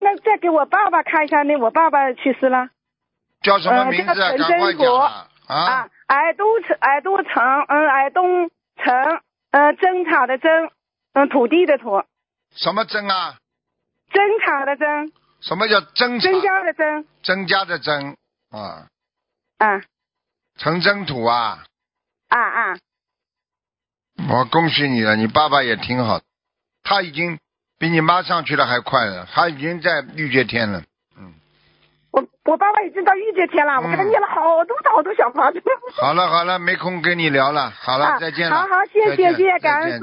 那再给我爸爸看一下呢？我爸爸去世了。 叫什么名字？ 这个赶快讲啊！ 耳东城，耳东城，争吵的争，土地的土。 什么争啊？ 争吵的争。 什么叫争吵？ 增加的增。 增加的增啊。 啊。 城争土啊。 啊。 我恭喜你了，你爸爸也挺好，他已经比你妈上去了还快了，他已经在御界天了。 我爸爸已经到御界天了，我给他念了好多小房子。 好了，没空跟你聊了，好了，再见了。 好，谢谢感恩。